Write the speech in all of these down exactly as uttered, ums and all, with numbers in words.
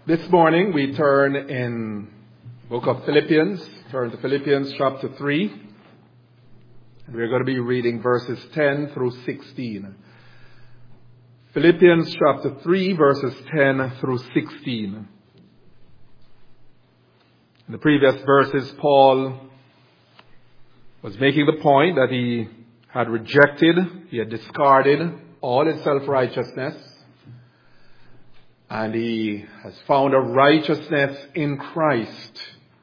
This morning we turn in the book of Philippians, turn to Philippians chapter three. And we're going to be reading verses ten through sixteen. Philippians chapter three, verses ten through sixteen. In the previous verses, Paul was making the point that he had rejected, he had discarded all his self-righteousness, and he has found a righteousness in Christ.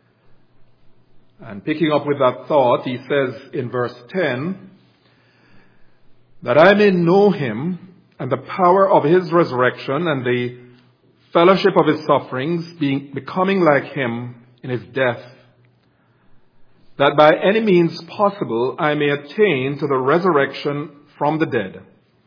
And picking up with that thought, he says in verse ten, that I may know him and the power of his resurrection and the fellowship of his sufferings, being becoming like him in his death, that by any means possible I may attain to the resurrection from the dead.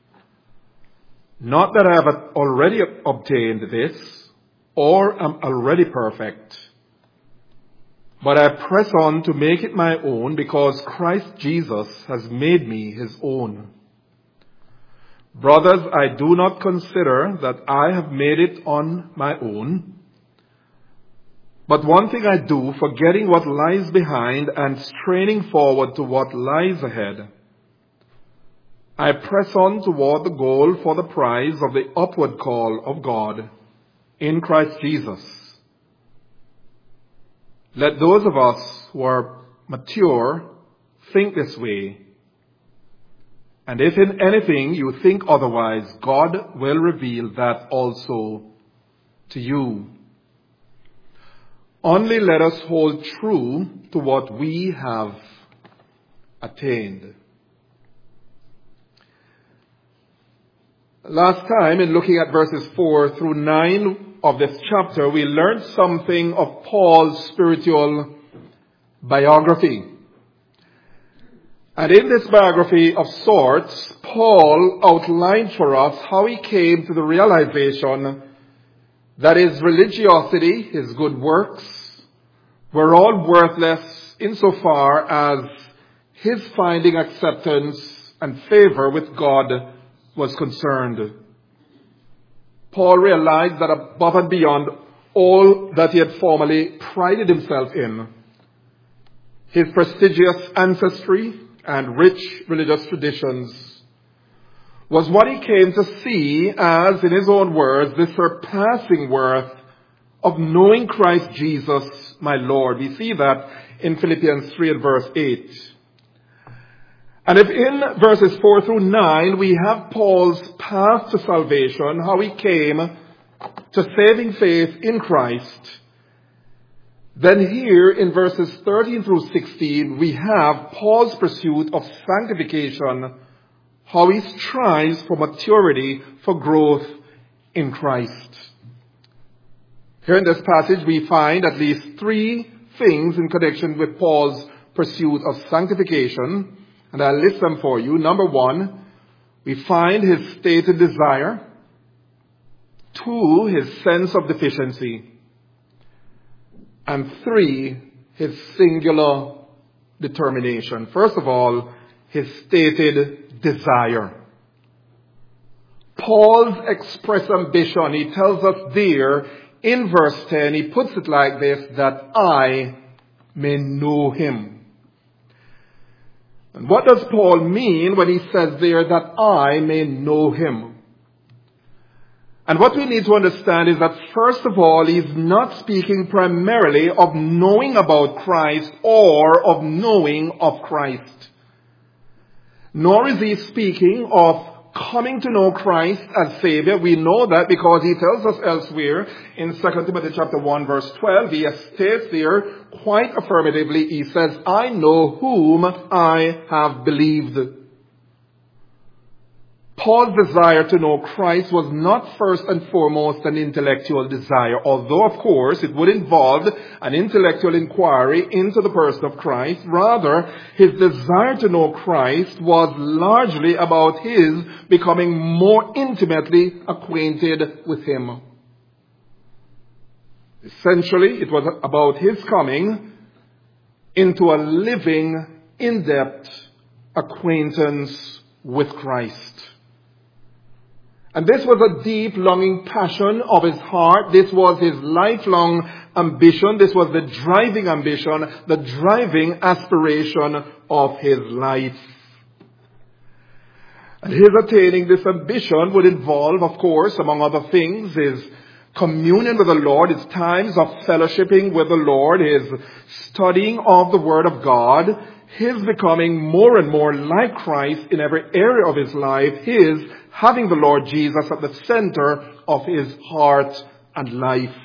Not that I have already obtained this, or am already perfect, but I press on to make it my own, because Christ Jesus has made me his own. Brothers, I do not consider that I have made it on my own, but one thing I do, forgetting what lies behind and straining forward to what lies ahead, I press on toward the goal for the prize of the upward call of God in Christ Jesus. Let those of us who are mature think this way. And if in anything you think otherwise, God will reveal that also to you. Only let us hold true to what we have attained. Last time, in looking at verses four through nine of this chapter, we learned something of Paul's spiritual biography. And in this biography of sorts, Paul outlined for us how he came to the realization that his religiosity, his good works, were all worthless insofar as his finding acceptance and favor with God was concerned. Paul realized that above and beyond all that he had formerly prided himself in, his prestigious ancestry and rich religious traditions, was what he came to see as, in his own words, the surpassing worth of knowing Christ Jesus, my Lord. We see that in Philippians three and verse eight. And if in verses four through nine we have Paul's path to salvation, how he came to saving faith in Christ, then here in verses thirteen through sixteen we have Paul's pursuit of sanctification, how he strives for maturity, for growth in Christ. Here in this passage we find at least three things in connection with Paul's pursuit of sanctification. And I'll list them for you. Number one, we find his stated desire. Two, his sense of deficiency. And three, his singular determination. First of all, his stated desire. Paul's expressed ambition, he tells us there in verse ten, he puts it like this, that I may know him. And what does Paul mean when he says there that I may know him? And what we need to understand is that first of all, he's not speaking primarily of knowing about Christ or of knowing of Christ. Nor is he speaking of coming to know Christ as Savior. We know that because he tells us elsewhere in Second Timothy chapter one verse twelve, he states there quite affirmatively, he says, I know whom I have believed. Paul's desire to know Christ was not first and foremost an intellectual desire, although of course it would involve an intellectual inquiry into the person of Christ. Rather, his desire to know Christ was largely about his becoming more intimately acquainted with him. Essentially, it was about his coming into a living, in-depth acquaintance with Christ. And this was a deep longing passion of his heart. This was his lifelong ambition. This was the driving ambition, the driving aspiration of his life. And his attaining this ambition would involve, of course, among other things, his communion with the Lord, his times of fellowshipping with the Lord, his studying of the Word of God, his becoming more and more like Christ in every area of his life, his having the Lord Jesus at the center of his heart and life.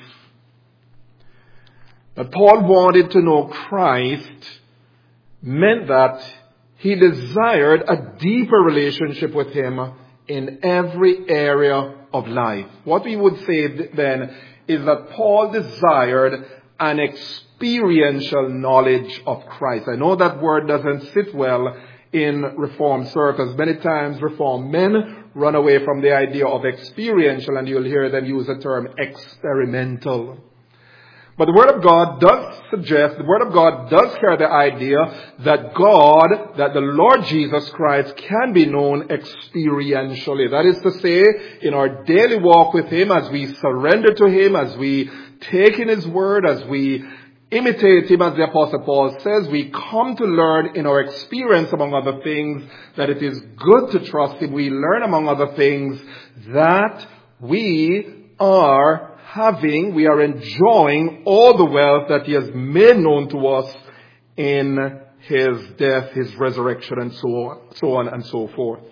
But Paul wanted to know Christ meant that he desired a deeper relationship with him in every area of life. What we would say then is that Paul desired an experiential knowledge of Christ. I know that word doesn't sit well in Reformed circles. Many times Reformed men run away from the idea of experiential, and you'll hear them use the term experimental. But the Word of God does suggest, the Word of God does carry the idea that God, that the Lord Jesus Christ can be known experientially. That is to say, in our daily walk with Him, as we surrender to Him, as we take in His Word, as we imitate Him, as the Apostle Paul says, we come to learn in our experience, among other things, that it is good to trust Him. We learn, among other things, that we are having, we are enjoying all the wealth that He has made known to us in His death, His resurrection, and so on, so on and so forth.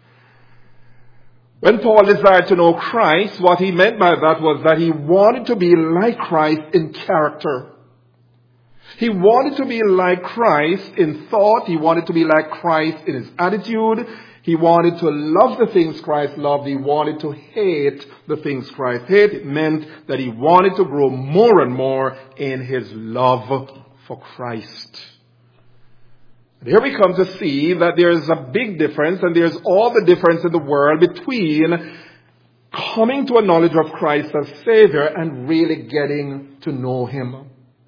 When Paul desired to know Christ, what he meant by that was that he wanted to be like Christ in character. He wanted to be like Christ in thought. He wanted to be like Christ in his attitude. He wanted to love the things Christ loved. He wanted to hate the things Christ hated. It meant that he wanted to grow more and more in his love for Christ. And here we come to see that there's a big difference, and there's all the difference in the world between coming to a knowledge of Christ as Savior and really getting to know Him.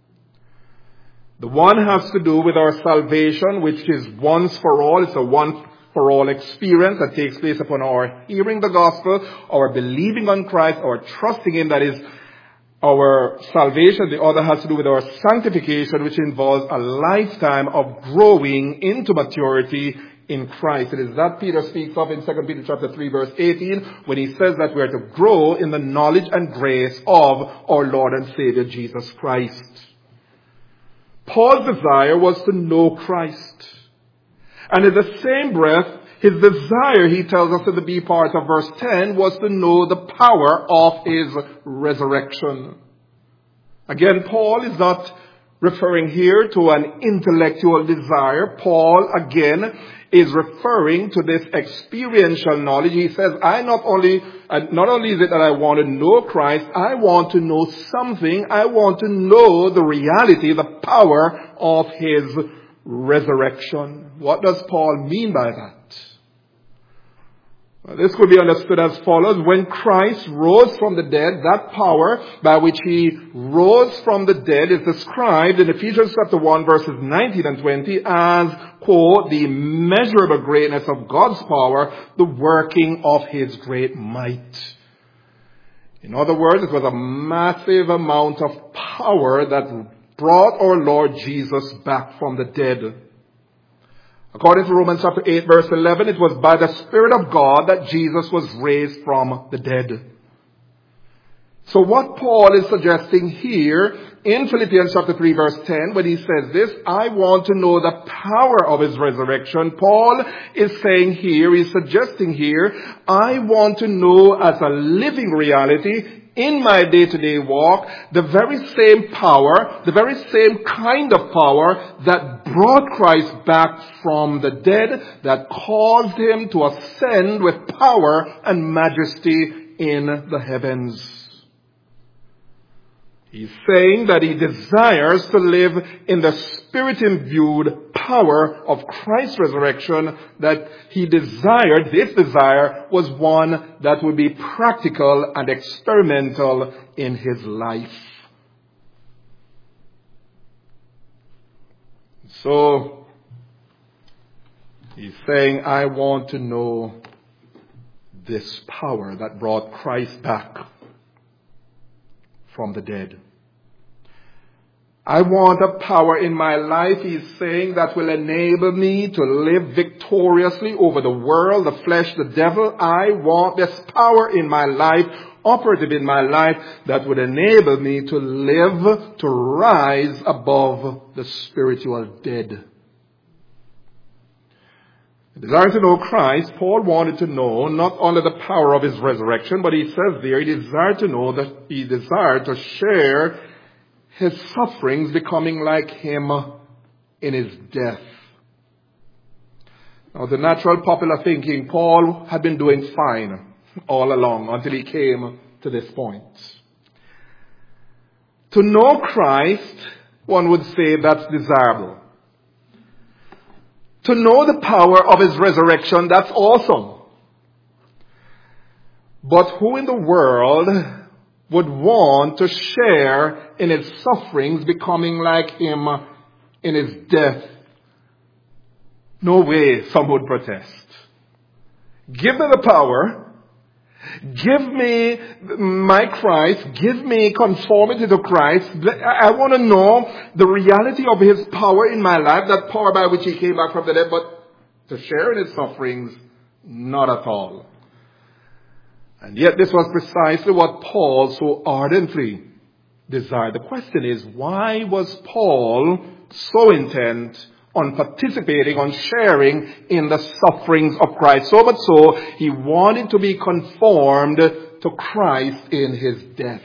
The one has to do with our salvation, which is once for all. It's a once for all experience that takes place upon our hearing the gospel, our believing on Christ, our trusting Him. That is our salvation. The other has to do with our sanctification, which involves a lifetime of growing into maturity in Christ. It is that Peter speaks of in Second Peter chapter three, verse eighteen, when he says that we are to grow in the knowledge and grace of our Lord and Savior Jesus Christ. Paul's desire was to know Christ. And in the same breath, his desire, he tells us in the B part of verse ten, was to know the power of His resurrection. Again, Paul is not referring here to an intellectual desire. Paul, again, is referring to this experiential knowledge. He says, I not only, not only is it that I want to know Christ, I want to know something. I want to know the reality, the power of His resurrection. What does Paul mean by that? Well, this could be understood as follows. When Christ rose from the dead, that power by which He rose from the dead is described in Ephesians chapter one, verses nineteen and twenty as, quote, the immeasurable greatness of God's power, the working of His great might. In other words, it was a massive amount of power that brought our Lord Jesus back from the dead. According to Romans chapter eight, verse eleven, it was by the Spirit of God that Jesus was raised from the dead. So what Paul is suggesting here in Philippians chapter three, verse ten, when he says this, I want to know the power of His resurrection. Paul is saying here, he's suggesting here, I want to know as a living reality in my day-to-day walk, the very same power, the very same kind of power that brought Christ back from the dead, that caused Him to ascend with power and majesty in the heavens. He's saying that he desires to live in the Spirit-imbued power of Christ's resurrection, that he desired, this desire was one that would be practical and experimental in his life. So, he's saying, I want to know this power that brought Christ back from the dead. I want a power in my life, he's saying, that will enable me to live victoriously over the world, the flesh, the devil. I want this power in my life, operative in my life, that would enable me to live, to rise above the spiritual dead. Desiring to know Christ, Paul wanted to know not only the power of his resurrection, but he says there he desired to know that he desired to share his sufferings, becoming like him in his death. Now, the natural popular thinking, Paul had been doing fine all along until he came to this point. To know Christ, one would say that's desirable. To know the power of his resurrection, that's awesome. But who in the world would want to share in his sufferings, becoming like him in his death? No way, some would protest. Give me the power. Give me my Christ. Give me conformity to Christ. I want to know the reality of his power in my life, that power by which he came back from the dead, but to share in his sufferings, not at all. And yet this was precisely what Paul so ardently desired. The question is, why was Paul so intent on participating, on sharing in the sufferings of Christ? So much so, he wanted to be conformed to Christ in his death.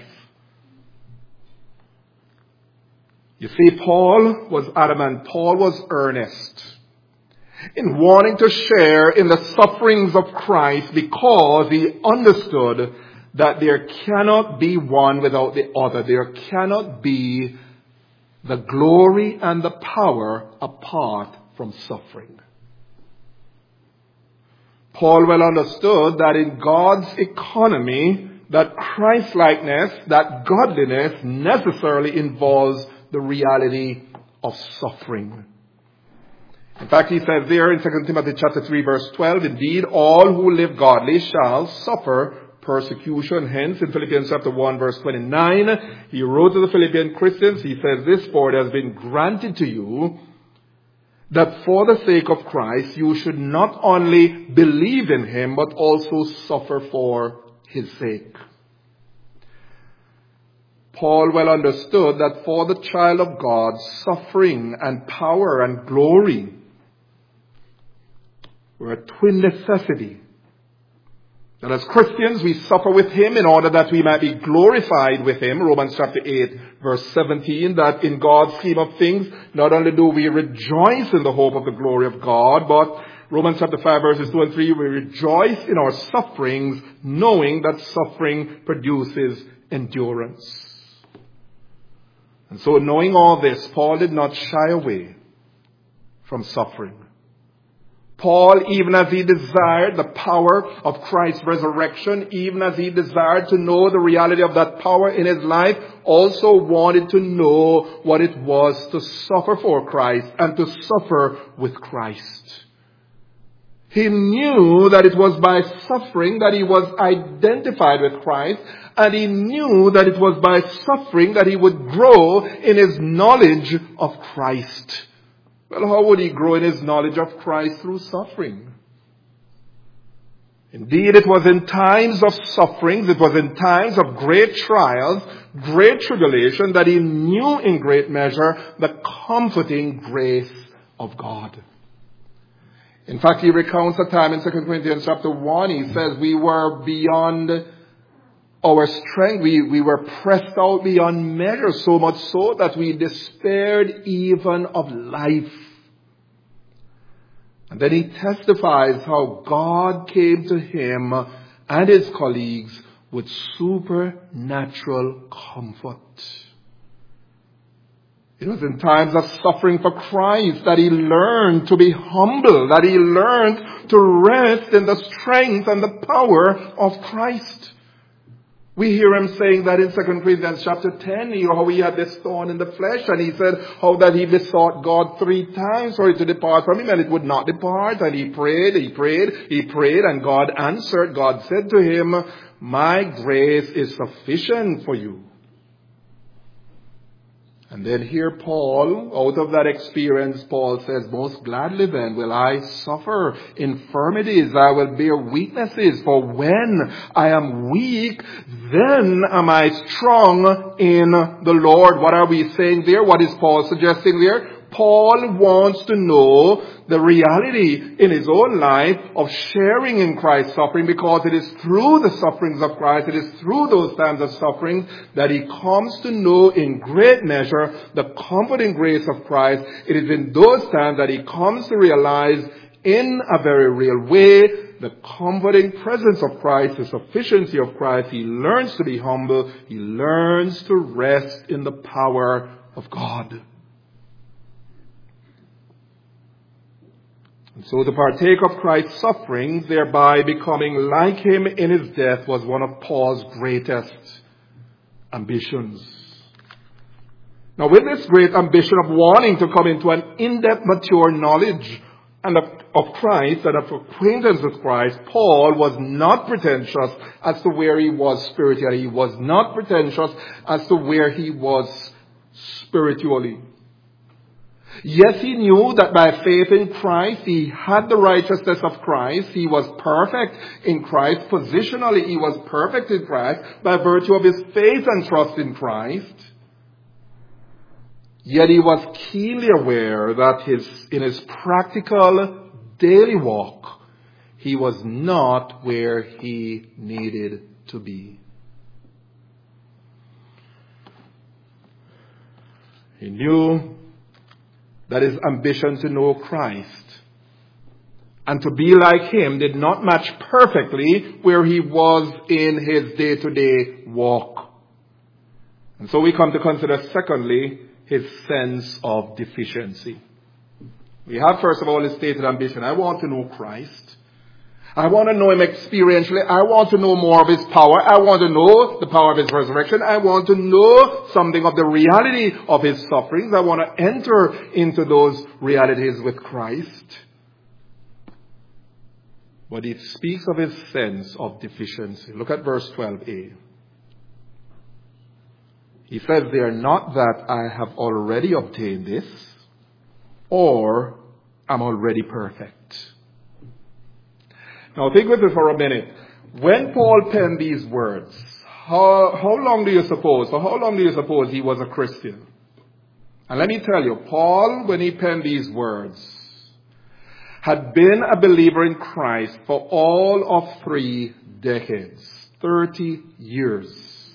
You see, Paul was adamant, Paul was earnest in wanting to share in the sufferings of Christ, because he understood that there cannot be one without the other. There cannot be the glory and the power apart from suffering. Paul well understood that in God's economy, that Christ-likeness, that godliness necessarily involves the reality of suffering. In fact, he says there in Second Timothy chapter three, verse twelve, indeed, all who live godly shall suffer persecution. Hence, in Philippians chapter one, verse twenty-nine, he wrote to the Philippian Christians, he says, this, for it has been granted to you that for the sake of Christ, you should not only believe in him, but also suffer for his sake. Paul well understood that for the child of God, suffering and power and glory were a twin necessity. That as Christians, we suffer with him in order that we might be glorified with him. Romans chapter eight, verse seventeen, that in God's scheme of things, not only do we rejoice in the hope of the glory of God, but Romans chapter five, verses two and three, we rejoice in our sufferings, knowing that suffering produces endurance. And so, knowing all this, Paul did not shy away from suffering. Paul, even as he desired the power of Christ's resurrection, even as he desired to know the reality of that power in his life, also wanted to know what it was to suffer for Christ and to suffer with Christ. He knew that it was by suffering that he was identified with Christ, and he knew that it was by suffering that he would grow in his knowledge of Christ. Well, how would he grow in his knowledge of Christ? Through suffering. Indeed, it was in times of sufferings, it was in times of great trials, great tribulation, that he knew in great measure the comforting grace of God. In fact, he recounts a time in Second Corinthians chapter one, he says, we were beyond our strength, we, we were pressed out beyond measure, so much so that we despaired even of life. And then he testifies how God came to him and his colleagues with supernatural comfort. It was in times of suffering for Christ that he learned to be humble, that he learned to rest in the strength and the power of Christ. We hear him saying that in Second Corinthians chapter ten, you know, how he had this thorn in the flesh, and he said how that he besought God three times for it to depart from him, and it would not depart, and he prayed, he prayed, he prayed, and God answered. God said to him, my grace is sufficient for you. And then here Paul, out of that experience, Paul says, most gladly then will I suffer infirmities, I will bear weaknesses, for when I am weak, then am I strong in the Lord. What are we saying there? What is Paul suggesting there? Paul wants to know the reality in his own life of sharing in Christ's suffering, because it is through the sufferings of Christ, it is through those times of suffering that he comes to know in great measure the comforting grace of Christ. It is in those times that he comes to realize in a very real way the comforting presence of Christ, the sufficiency of Christ. He learns to be humble. He learns to rest in the power of God. And so to partake of Christ's sufferings, thereby becoming like him in his death, was one of Paul's greatest ambitions. Now, with this great ambition of wanting to come into an in-depth, mature knowledge and of, of Christ and of acquaintance with Christ, Paul was not pretentious as to where he was spiritually. He was not pretentious as to where he was spiritually. Yes, he knew that by faith in Christ, he had the righteousness of Christ. He was perfect in Christ. Positionally, he was perfect in Christ by virtue of his faith and trust in Christ. Yet he was keenly aware that his, in his practical daily walk, he was not where he needed to be. He knew that his ambition to know Christ and to be like him did not match perfectly where he was in his day-to-day walk. And so we come to consider, secondly, his sense of deficiency. We have, first of all, his stated ambition. I want to know Christ. I want to know him experientially. I want to know more of his power. I want to know the power of his resurrection. I want to know something of the reality of his sufferings. I want to enter into those realities with Christ. But it speaks of his sense of deficiency. Look at verse twelve a. He says there, not that I have already obtained this, or am already perfect. Now think with me for a minute. When Paul penned these words, how, how long do you suppose, for how long do you suppose he was a Christian? And let me tell you, Paul, when he penned these words, had been a believer in Christ for all of three decades, thirty years.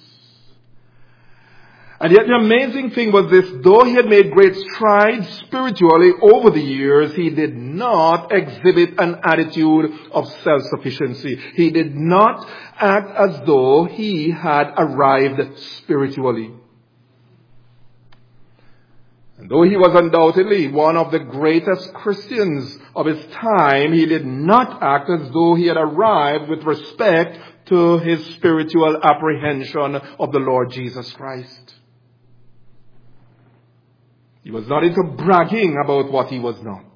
And yet the amazing thing was this, though he had made great strides spiritually over the years, he did not exhibit an attitude of self-sufficiency. He did not act as though he had arrived spiritually. And though he was undoubtedly one of the greatest Christians of his time, he did not act as though he had arrived with respect to his spiritual apprehension of the Lord Jesus Christ. He was not into bragging about what he was not.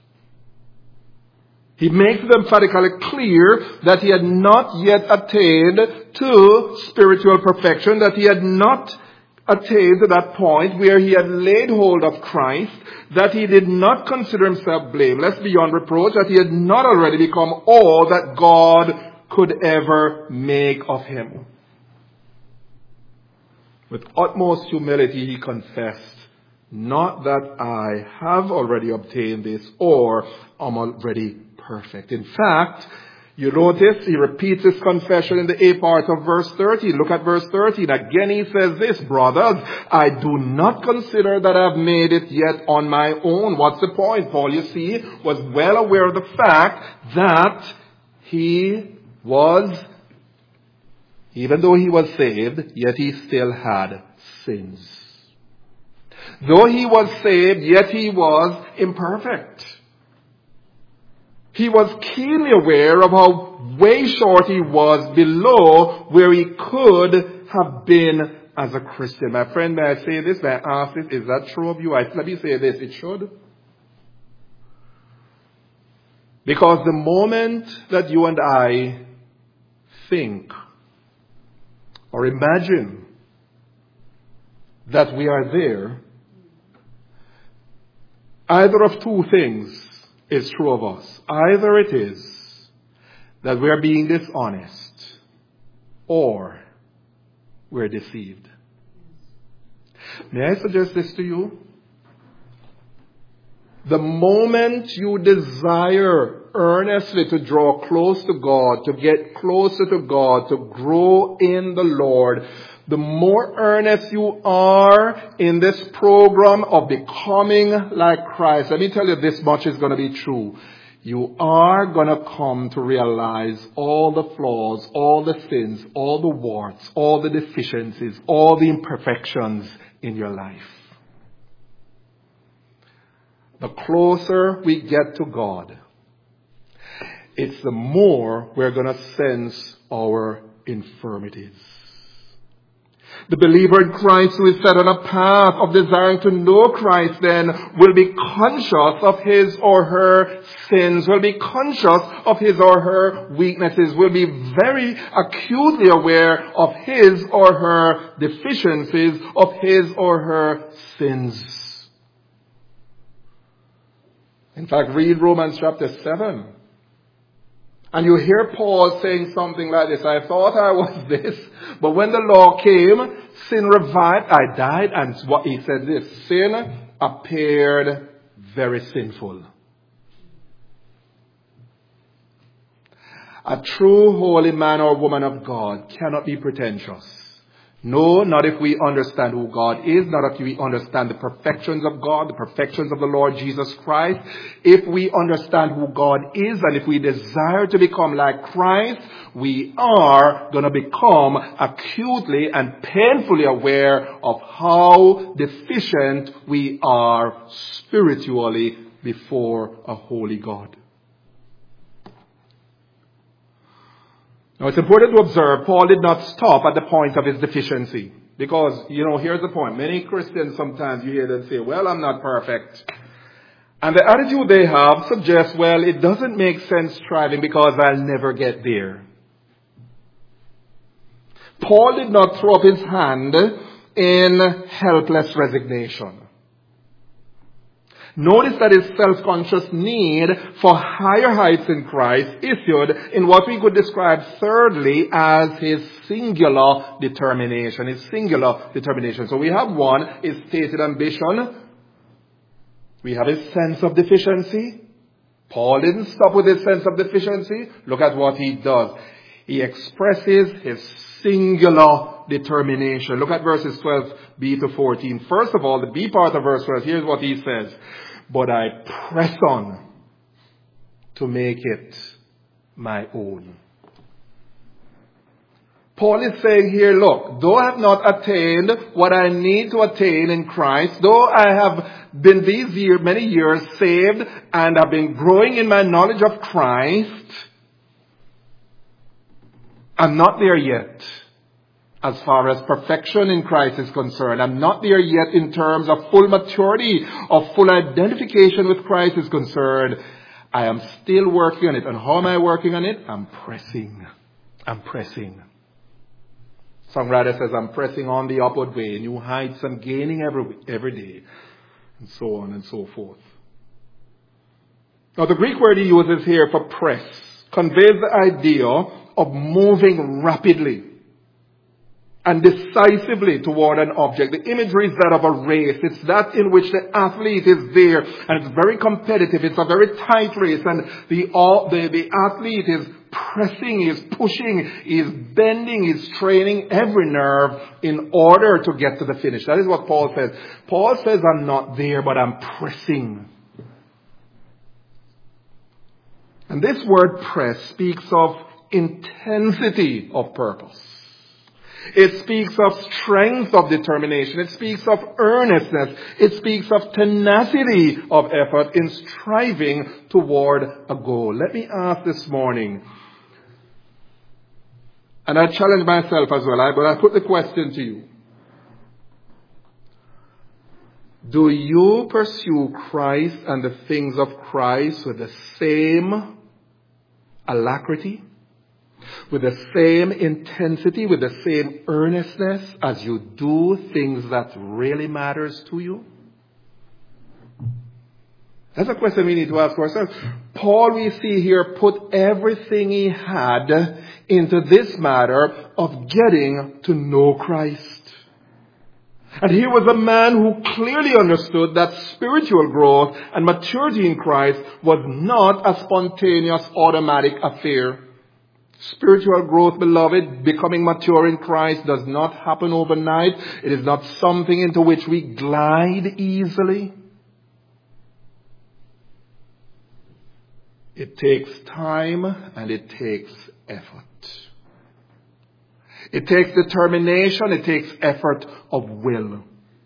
He makes it emphatically clear that he had not yet attained to spiritual perfection, that he had not attained to that point where he had laid hold of Christ, that he did not consider himself blameless beyond reproach, that he had not already become all that God could ever make of him. With utmost humility he confessed, not that I have already obtained this or am already perfect. In fact, you notice he repeats his confession in the A part of verse thirteen. Look at verse thirteen. Again he says this, brothers, I do not consider that I've made it yet on my own. What's the point? Paul, you see, was well aware of the fact that he was, even though he was saved, yet he still had sins. Though he was saved, yet he was imperfect. He was keenly aware of how way short he was below where he could have been as a Christian. My friend, may I say this? May I ask this? Is that true of you? I, let me say this. It should. Because the moment that you and I think or imagine that we are there, either of two things is true of us. Either it is that we are being dishonest or we're deceived. May I suggest this to you? The moment you desire earnestly to draw close to God, to get closer to God, to grow in the Lord, the more earnest you are in this program of becoming like Christ, let me tell you, this much is going to be true. You are going to come to realize all the flaws, all the sins, all the warts, all the deficiencies, all the imperfections in your life. The closer we get to God, it's the more we're going to sense our infirmities. The believer in Christ who is set on a path of desiring to know Christ then will be conscious of his or her sins, will be conscious of his or her weaknesses, will be very acutely aware of his or her deficiencies, of his or her sins. In fact, read Romans chapter seven. And you hear Paul saying something like this: I thought I was this, but when the law came, sin revived, I died. And what he said this: sin appeared very sinful. A true holy man or woman of God cannot be pretentious. No, not if we understand who God is, not if we understand the perfections of God, the perfections of the Lord Jesus Christ. If we understand who God is and if we desire to become like Christ, we are going to become acutely and painfully aware of how deficient we are spiritually before a holy God. Now, it's important to observe, Paul did not stop at the point of his deficiency. Because, you know, here's the point. Many Christians, sometimes you hear them say, well, I'm not perfect. And the attitude they have suggests, well, it doesn't make sense striving because I'll never get there. Paul did not throw up his hand in helpless resignation. Notice that his self-conscious need for higher heights in Christ issued in what we could describe thirdly as his singular determination. His singular determination. So we have one, his stated ambition. We have his sense of deficiency. Paul didn't stop with his sense of deficiency. Look at what he does. He expresses his singular determination. Look at verses twelve b to fourteen. First of all, the B part of verse twelve, here's what he says. But I press on to make it my own. Paul is saying here, look, though I have not attained what I need to attain in Christ, though I have been these years, many years saved and have been growing in my knowledge of Christ, I'm not there yet. As far as perfection in Christ is concerned, I'm not there yet in terms of full maturity, of full identification with Christ is concerned. I am still working on it. And how am I working on it? I'm pressing. I'm pressing. Songwriter says, I'm pressing on the upward way. New heights I'm gaining every, every day. And so on and so forth. Now the Greek word he uses here for press conveys the idea of moving rapidly and decisively toward an object. The imagery is that of a race. It's that in which the athlete is there, and it's very competitive. It's a very tight race, and the, all, the, the athlete is pressing, is pushing, is bending, is straining every nerve in order to get to the finish. That is what Paul says. Paul says, I'm not there, but I'm pressing. And this word press speaks of intensity of purpose. It speaks of strength of determination. It speaks of earnestness. It speaks of tenacity of effort in striving toward a goal. Let me ask this morning, and I challenge myself as well, but I put the question to you. Do you pursue Christ and the things of Christ with the same alacrity, with the same intensity, with the same earnestness as you do things that really matters to you? That's a question we need to ask ourselves. Paul, we see here, put everything he had into this matter of getting to know Christ. And he was a man who clearly understood that spiritual growth and maturity in Christ was not a spontaneous, automatic affair. Spiritual growth, beloved, becoming mature in Christ does not happen overnight. It is not something into which we glide easily. It takes time and it takes effort. It takes determination, it takes effort of will.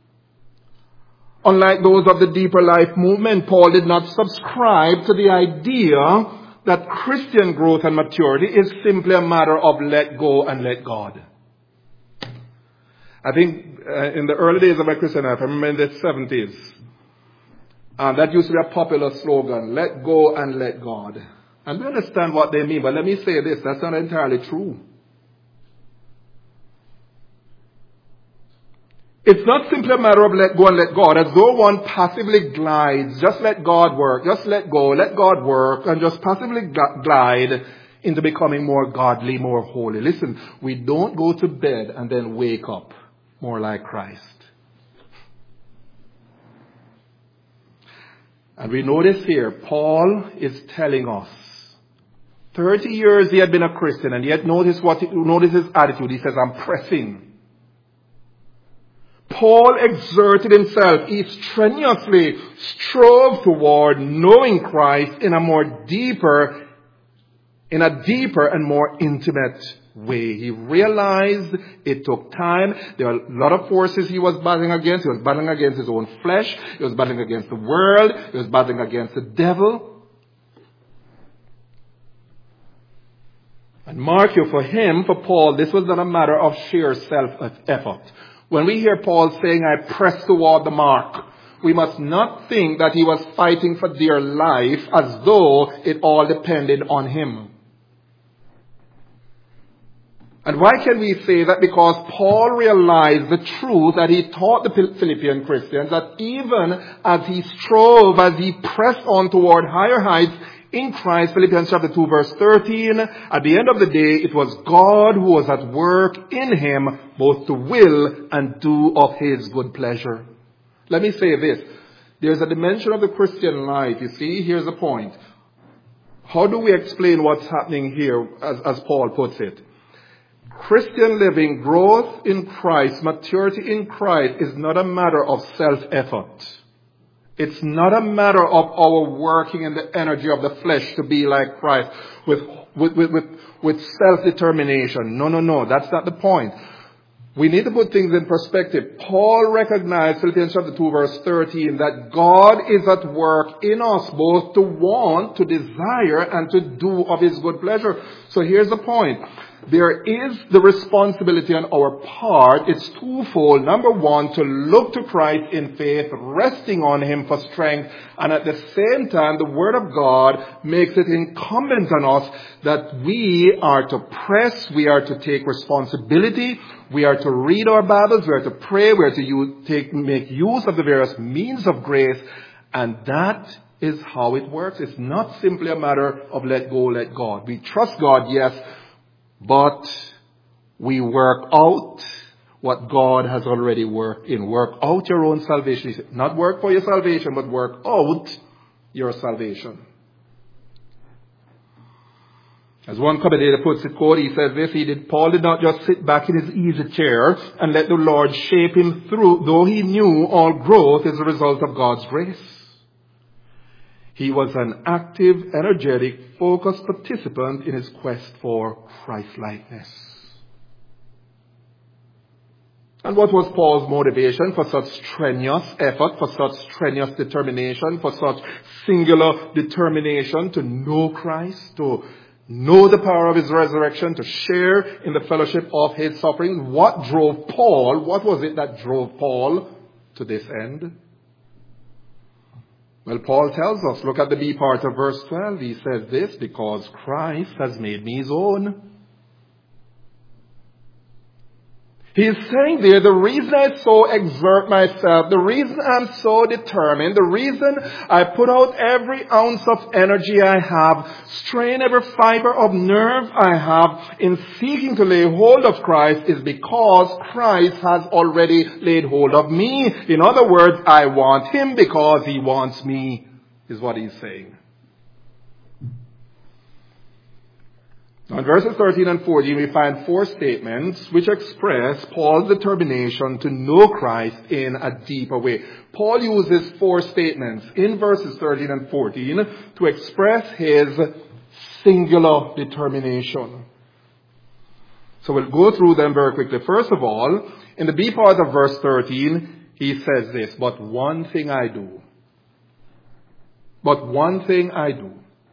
Unlike those of the deeper life movement, Paul did not subscribe to the idea that Christian growth and maturity is simply a matter of let go and let God. I think uh, in the early days of my Christian life, I remember in the seventies, uh, that used to be a popular slogan, let go and let God. And we understand what they mean, but let me say this, that's not entirely true. It's not simply a matter of let go and let God, as though one passively glides, just let God work, just let go, let God work, and just passively glide into becoming more godly, more holy. Listen, we don't go to bed and then wake up more like Christ. And we notice here, Paul is telling us, thirty years he had been a Christian, and yet notice what, notice his attitude. He says, I'm pressing. Paul exerted himself. He strenuously strove toward knowing Christ in a more deeper, in a deeper and more intimate way. He realized it took time. There were a lot of forces he was battling against. He was battling against his own flesh. He was battling against the world. He was battling against the devil. And mark you, for him, for Paul, this was not a matter of sheer self-effort. When we hear Paul saying, I press toward the mark, we must not think that he was fighting for dear life as though it all depended on him. And why can we say that? Because Paul realized the truth that he taught the Philippian Christians, that even as he strove, as he pressed on toward higher heights in Christ, Philippians chapter two verse thirteen, at the end of the day, it was God who was at work in him, both to will and do of his good pleasure. Let me say this. There's a dimension of the Christian life. You see, here's the point. How do we explain what's happening here, as, as Paul puts it? Christian living, growth in Christ, maturity in Christ is not a matter of self-effort. It's not a matter of our working in the energy of the flesh to be like Christ with, with, with, with, with self-determination. No, no, no. That's not the point. We need to put things in perspective. Paul recognized, Philippians chapter two verse thirteen, that God is at work in us both to want, to desire, and to do of his good pleasure. So here's the point. There is the responsibility on our part. It's twofold. Number one, to look to Christ in faith, resting on him for strength. And at the same time, the word of God makes it incumbent on us that we are to press, we are to take responsibility, we are to read our Bibles, we are to pray, we are to use, take, make use of the various means of grace. And that is how it works. It's not simply a matter of let go, let God. We trust God, yes, but we work out what God has already worked in. Work out your own salvation. Not work for your salvation, but work out your salvation. As one commentator puts it, quote, he says this, he did, Paul did not just sit back in his easy chair and let the Lord shape him through, though he knew all growth is a result of God's grace. He was an active, energetic, focused participant in his quest for Christ-likeness. And what was Paul's motivation for such strenuous effort, for such strenuous determination, for such singular determination to know Christ, to know the power of his resurrection, to share in the fellowship of his suffering? What drove Paul? What was it that drove Paul to this end? Well, Paul tells us, look at the B part of verse twelve. He says this, because Christ has made me his own. He is saying there, the reason I so exert myself, the reason I'm so determined, the reason I put out every ounce of energy I have, strain every fiber of nerve I have in seeking to lay hold of Christ is because Christ has already laid hold of me. In other words, I want him because he wants me, is what he's saying. Now in verses thirteen and fourteen, we find four statements which express Paul's determination to know Christ in a deeper way. Paul uses four statements in verses thirteen and fourteen to express his singular determination. So we'll go through them very quickly. First of all, in the B part of verse thirteen, he says this, but one thing I do. But one thing I do.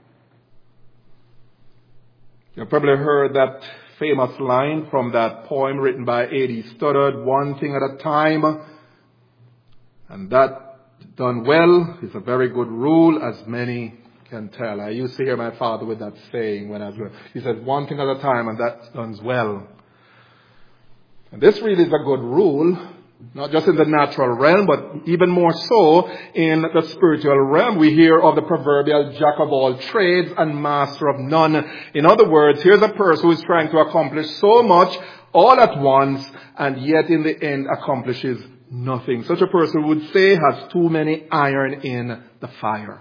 You've probably heard that famous line from that poem written by A D Stoddard, one thing at a time. And that, done well, is a very good rule, as many can tell. I used to hear my father with that saying when I was, he said, one thing at a time, and that done well. And this really is a good rule, not just in the natural realm, but even more so in the spiritual realm. We hear of the proverbial jack of all trades and master of none. In other words, here's a person who is trying to accomplish so much all at once, and yet in the end accomplishes nothing. Such a person would say has too many iron in the fire.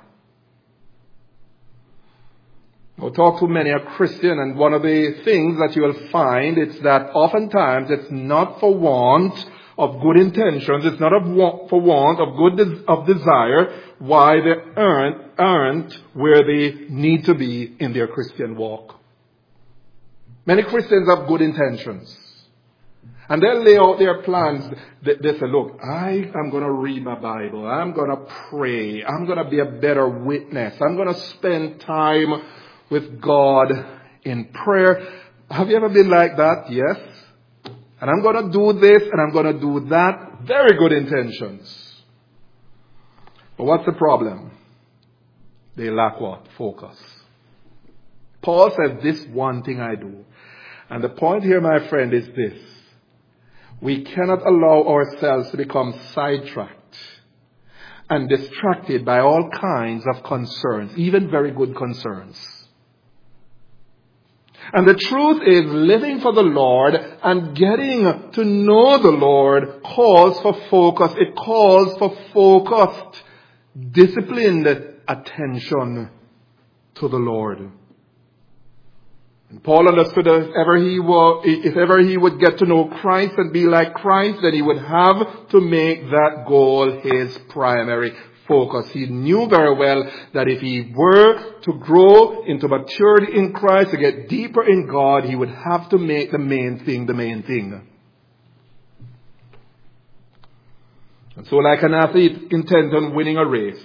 I'll talk to many a Christian, and one of the things that you will find is that oftentimes it's not for want of good intentions, it's not of want, for want of good des- of desire why they aren't, aren't where they need to be in their Christian walk. Many Christians have good intentions. And they'll lay out their plans. They, they say, look, I am going to read my Bible. I'm going to pray. I'm going to be a better witness. I'm going to spend time with God in prayer. Have you ever been like that? Yes. And I'm going to do this and I'm going to do that. Very good intentions. But what's the problem? They lack what? Focus. Paul says, this one thing I do. And the point here, my friend, is this. We cannot allow ourselves to become sidetracked and distracted by all kinds of concerns, even very good concerns. And the truth is, living for the Lord and getting to know the Lord calls for focus. It calls for focused, disciplined attention to the Lord. And Paul understood that if ever he were, if ever he would get to know Christ and be like Christ, then he would have to make that goal his primary focus. He knew very well that if he were to grow into maturity in Christ, to get deeper in God, he would have to make the main thing the main thing. And so like an athlete intent on winning a race,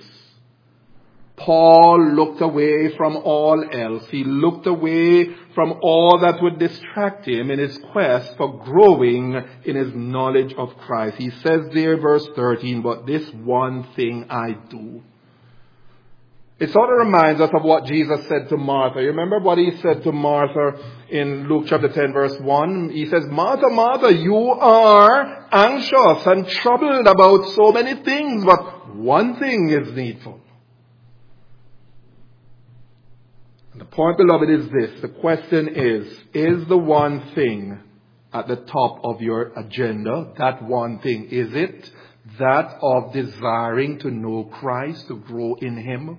Paul looked away from all else. He looked away from all that would distract him in his quest for growing in his knowledge of Christ. He says there, verse thirteen, but this one thing I do. It sort of reminds us of what Jesus said to Martha. You remember what he said to Martha in Luke chapter ten, verse one? He says, Martha, Martha, you are anxious and troubled about so many things, but one thing is needful. The point, beloved, is this. The question is, is the one thing at the top of your agenda, that one thing, is it that of desiring to know Christ, to grow in Him?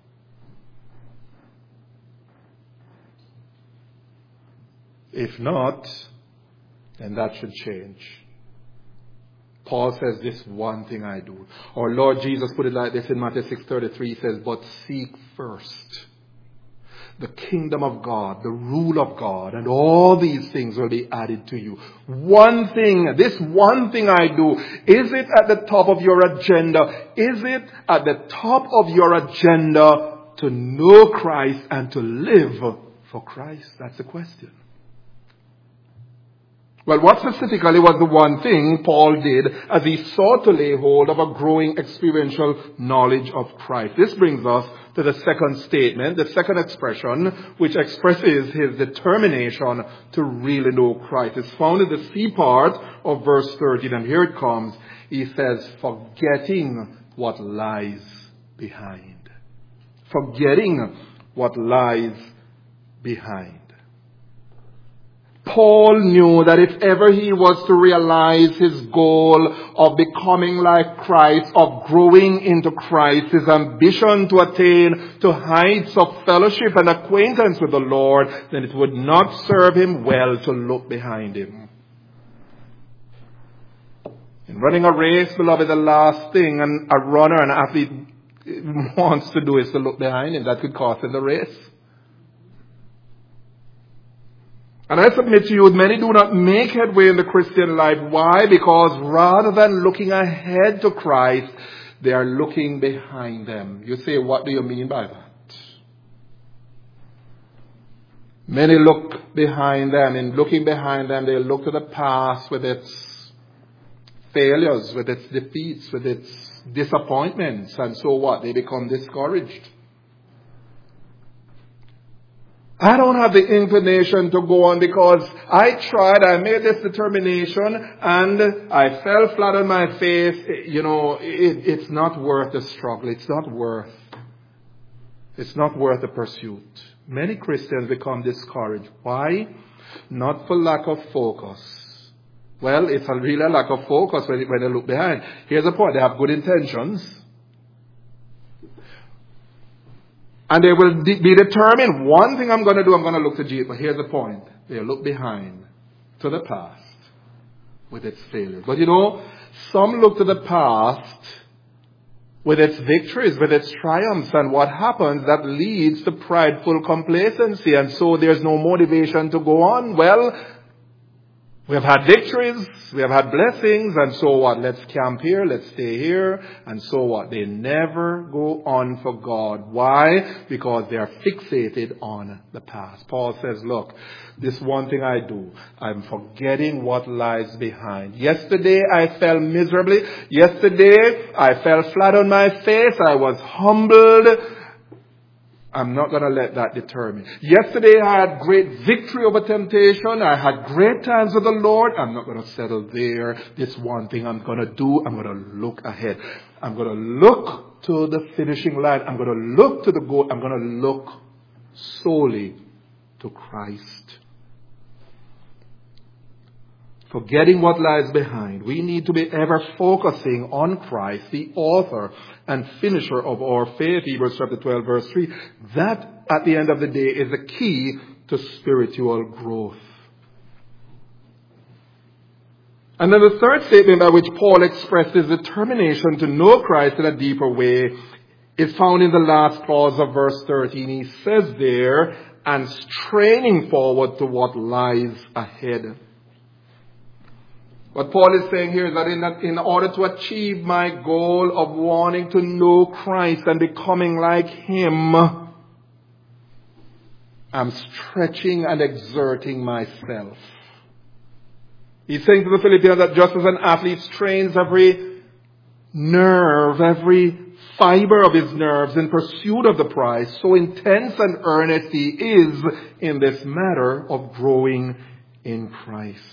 If not, then that should change. Paul says, this one thing I do. Or Lord Jesus put it like this in Matthew six thirty-three. He says, but seek first the kingdom of God, the rule of God, and all these things will be added to you. One thing, this one thing I do, is it at the top of your agenda? Is it at the top of your agenda to know Christ and to live for Christ? That's the question. Well, what specifically was the one thing Paul did as he sought to lay hold of a growing experiential knowledge of Christ? This brings us to the second statement, the second expression, which expresses his determination to really know Christ. It's found in the C part of verse thirteen, and here it comes. He says, forgetting what lies behind. Forgetting what lies behind. Paul knew that if ever he was to realize his goal of becoming like Christ, of growing into Christ, his ambition to attain to heights of fellowship and acquaintance with the Lord, then it would not serve him well to look behind him. In running a race, beloved, the last thing an, a runner, an athlete wants to do is to look behind him. That could cost him the race. And I submit to you, many do not make headway in the Christian life. Why? Because rather than looking ahead to Christ, they are looking behind them. You say, what do you mean by that? Many look behind them. In looking behind them, they look to the past with its failures, with its defeats, with its disappointments. And so what? They become discouraged. I don't have the inclination to go on because I tried, I made this determination and I fell flat on my face. You know, it, it's not worth the struggle. It's not worth, it's not worth the pursuit. Many Christians become discouraged. Why? Not for lack of focus. Well, it's a real lack of focus when, when they look behind. Here's the point. They have good intentions. And they will de- be determined, one thing I'm going to do, I'm going to look to Jesus. But here's the point. They look behind to the past with its failures. But you know, some look to the past with its victories, with its triumphs. And what happens, that leads to prideful complacency. And so there's no motivation to go on. Well, we have had victories, we have had blessings, and so what? Let's camp here, let's stay here, and so what? They never go on for God. Why? Because they are fixated on the past. Paul says, look, this one thing I do, I'm forgetting what lies behind. Yesterday I fell miserably. Yesterday I fell flat on my face. I was humbled. I'm not going to let that deter me. Yesterday I had great victory over temptation. I had great times with the Lord. I'm not going to settle there. This one thing I'm going to do, I'm going to look ahead. I'm going to look to the finishing line. I'm going to look to the goal. I'm going to look solely to Christ. Forgetting what lies behind, we need to be ever focusing on Christ, the author and finisher of our faith. Hebrews chapter twelve, verse three. That, at the end of the day, is the key to spiritual growth. And then the third statement by which Paul expressed his determination to know Christ in a deeper way is found in the last clause of verse thirteen. He says there, and straining forward to what lies ahead. What Paul is saying here is that in, in order to achieve my goal of wanting to know Christ and becoming like Him, I'm stretching and exerting myself. He's saying to the Philippians that just as an athlete strains every nerve, every fiber of his nerves in pursuit of the prize, so intense and earnest he is in this matter of growing in Christ.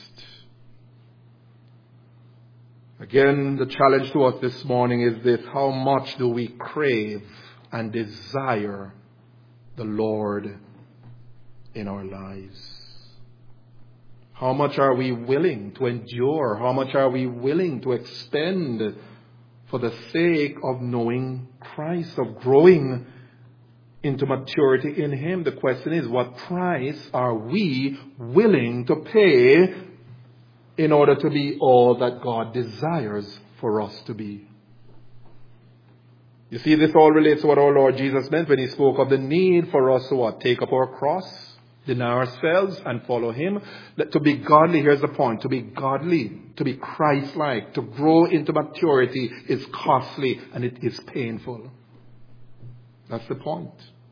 Again, the challenge to us this morning is this: how much do we crave and desire the Lord in our lives? How much are we willing to endure? How much are we willing to expend for the sake of knowing Christ, of growing into maturity in Him? The question is, what price are we willing to pay in order to be all that God desires for us to be? You see, this all relates to what our Lord Jesus meant when he spoke of the need for us to what? Take up our cross, deny ourselves, and follow him. To be godly, here's the point, to be godly, to be Christ-like, to grow into maturity is costly and it is painful. That's the point.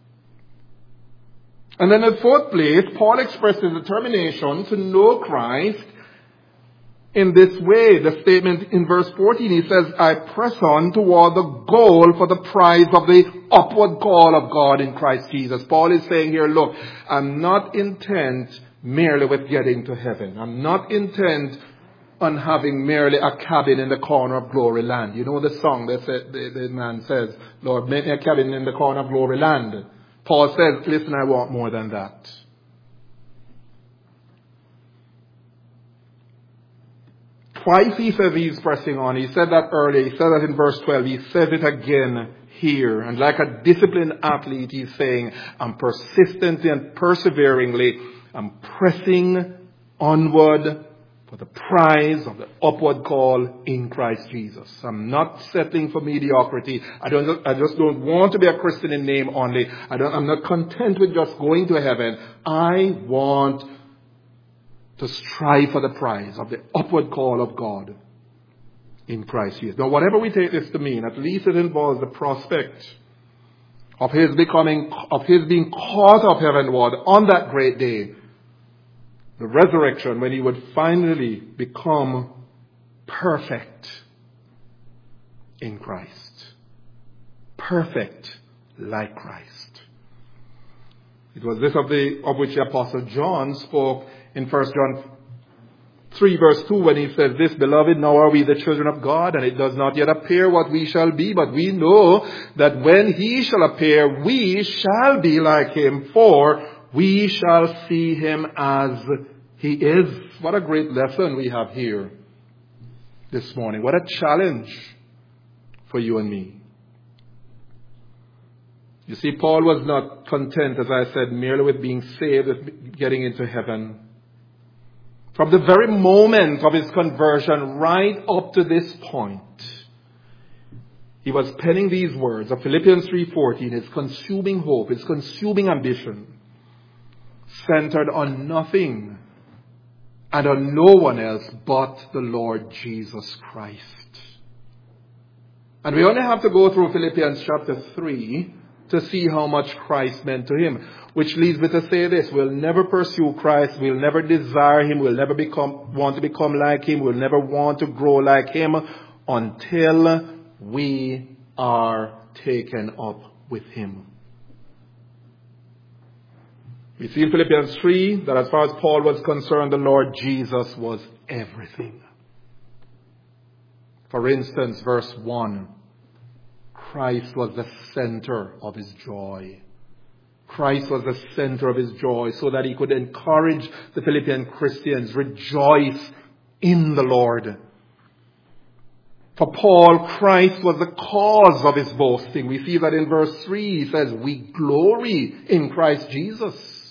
And then in the fourth place, Paul expressed his determination to know Christ in this way. The statement in verse fourteen, he says, I press on toward the goal for the prize of the upward call of God in Christ Jesus. Paul is saying here, look, I'm not intent merely with getting to heaven. I'm not intent on having merely a cabin in the corner of glory land. You know the song that said, the, the man says, Lord, make me a cabin in the corner of glory land. Paul says, listen, I want more than that. Twice he says he's pressing on. He said that earlier. He said that in verse twelve. He says it again here. And like a disciplined athlete, he's saying, I'm persistently and perseveringly, I'm pressing onward for the prize of the upward call in Christ Jesus. I'm not settling for mediocrity. I don't. I just don't want to be a Christian in name only. I don't, I'm not content with just going to heaven. I want to strive for the prize of the upward call of God in Christ Jesus. Now, whatever we take this to mean, at least it involves the prospect of his becoming, of his being caught up heavenward on that great day, the resurrection, when he would finally become perfect in Christ. Perfect like Christ. It was this of the of which the Apostle John spoke in First John three verse two, when he says, this, beloved, now are we the children of God, and it does not yet appear what we shall be, but we know that when he shall appear, we shall be like him, for we shall see him as he is. What a great lesson we have here this morning. What a challenge for you and me. You see, Paul was not content, as I said, merely with being saved, with getting into heaven. From the very moment of his conversion right up to this point, he was penning these words of Philippians three fourteen, his consuming hope, his consuming ambition, centered on nothing and on no one else but the Lord Jesus Christ. And we only have to go through Philippians chapter three to see how much Christ meant to him. Which leads me to say this: we'll never pursue Christ, we'll never desire him, we'll never become want to become like him, we'll never want to grow like him until we are taken up with him. We see in Philippians three that as far as Paul was concerned, the Lord Jesus was everything. For instance, verse one, Christ was the center of his joy. Christ was the center of his joy, so that he could encourage the Philippian Christians, rejoice in the Lord. For Paul, Christ was the cause of his boasting. We see that in verse three, he says, we glory in Christ Jesus.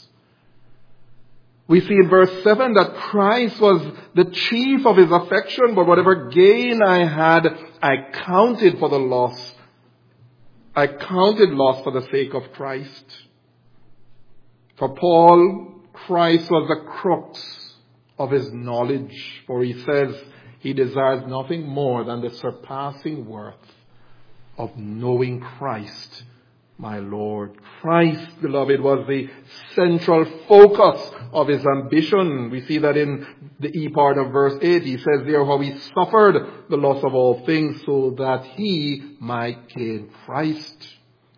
We see in verse seven that Christ was the chief of his affection, but whatever gain I had, I counted for the loss. I counted loss for the sake of Christ. For Paul, Christ was the crux of his knowledge, for he says he desires nothing more than the surpassing worth of knowing Christ, my Lord. Christ, beloved, was the central focus of his ambition. We see that in the E part of verse eight. He says there how he suffered the loss of all things so that he might gain Christ.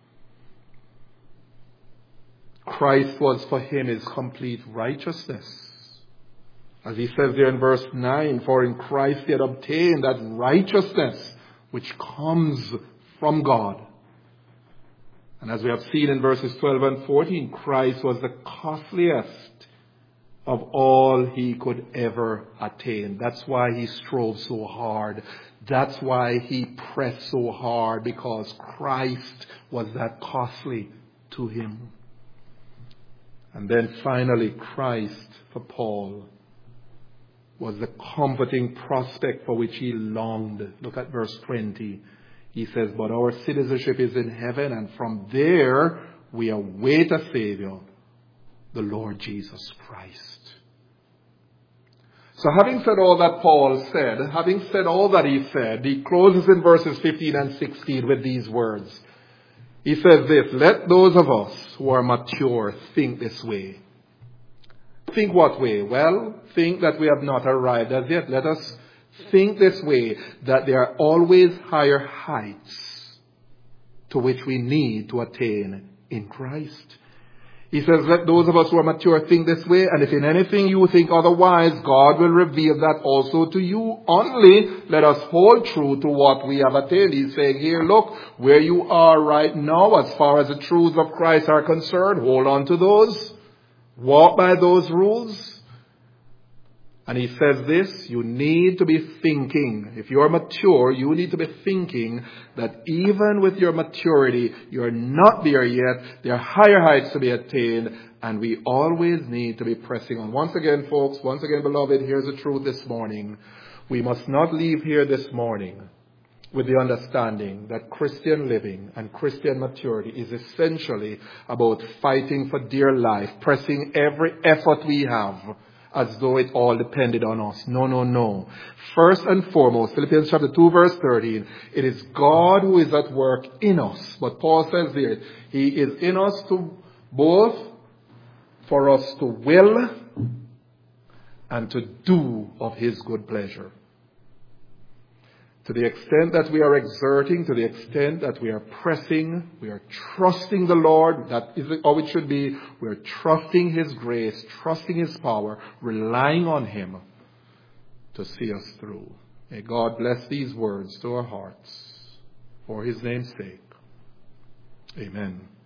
Christ was for him his complete righteousness. As he says there in verse nine, for in Christ he had obtained that righteousness which comes from God. And as we have seen in verses twelve and fourteen, Christ was the costliest of all he could ever attain. That's why he strove so hard. That's why he pressed so hard, because Christ was that costly to him. And then finally, Christ, for Paul, was the comforting prospect for which he longed. Look at verse twenty. He says, but our citizenship is in heaven, and from there we await a Savior, the Lord Jesus Christ. So having said all that Paul said, having said all that he said, he closes in verses fifteen and sixteen with these words. He says this, let those of us who are mature think this way. Think what way? Well, think that we have not arrived as yet. Let us think this way, that there are always higher heights to which we need to attain in Christ. He says, let those of us who are mature think this way, and if in anything you think otherwise, God will reveal that also to you. Only let us hold true to what we have attained. He's saying here, look, where you are right now, as far as the truths of Christ are concerned, hold on to those. Walk by those rules. And he says this, you need to be thinking. If you're mature, you need to be thinking that even with your maturity, you're not there yet. There are higher heights to be attained, and we always need to be pressing on. Once again, folks, once again, beloved, here's the truth this morning. We must not leave here this morning with the understanding that Christian living and Christian maturity is essentially about fighting for dear life, pressing every effort we have as though it all depended on us. No, no, no. First and foremost, Philippians chapter two, verse thirteen, it is God who is at work in us. But Paul says there, he is in us to both for us to will and to do of his good pleasure. To the extent that we are exerting, to the extent that we are pressing, we are trusting the Lord, that is how it should be. We are trusting his grace, trusting his power, relying on him to see us through. May God bless these words to our hearts for his name's sake. Amen.